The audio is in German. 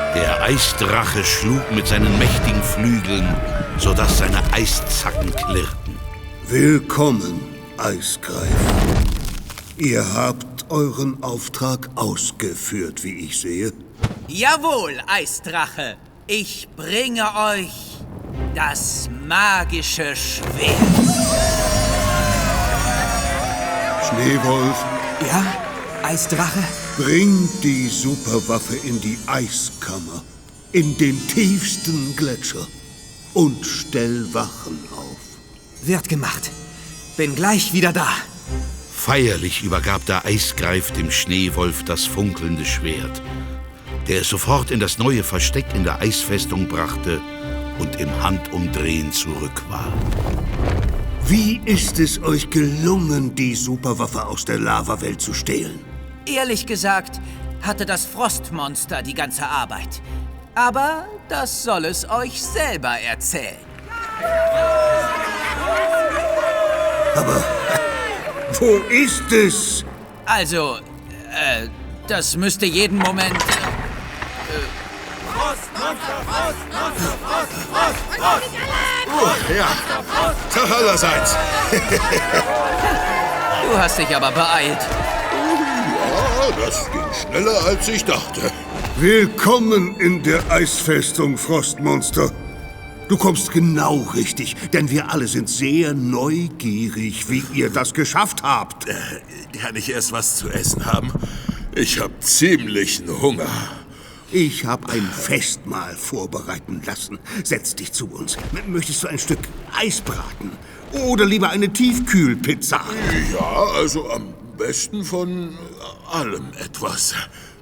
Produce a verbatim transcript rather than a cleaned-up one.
Der Eisdrache schlug mit seinen mächtigen Flügeln, sodass seine Eiszacken klirrten. Willkommen, Eisgreif. Ihr habt euren Auftrag ausgeführt, wie ich sehe. Jawohl, Eisdrache. Ich bringe euch das magische Schwert. Schneewolf, Ja, Eisdrache? bring die Superwaffe in die Eiskammer, in den tiefsten Gletscher und stell Wachen auf. Wird gemacht. Bin gleich wieder da. Feierlich übergab der Eisgreif dem Schneewolf das funkelnde Schwert, der es sofort in das neue Versteck in der Eisfestung brachte und im Handumdrehen zurück war. Wie ist es euch gelungen, die Superwaffe aus der Lawawelt zu stehlen? Ehrlich gesagt hatte das Frostmonster die ganze Arbeit. Aber das soll es euch selber erzählen. Aber wo ist es? Also, äh, das müsste jeden Moment... Ja, Tag allerseits. Du hast dich aber beeilt. Ja, das ging schneller, als ich dachte. Willkommen in der Eisfestung, Frostmonster. Du kommst genau richtig, denn wir alle sind sehr neugierig, wie ihr das geschafft habt. Äh, kann ich erst was zu essen haben? Ich hab ziemlichen Hunger. Ich habe ein Festmahl vorbereiten lassen. Setz dich zu uns. M- Möchtest du ein Stück Eisbraten? Oder lieber eine Tiefkühlpizza? Ja, also am besten von allem etwas.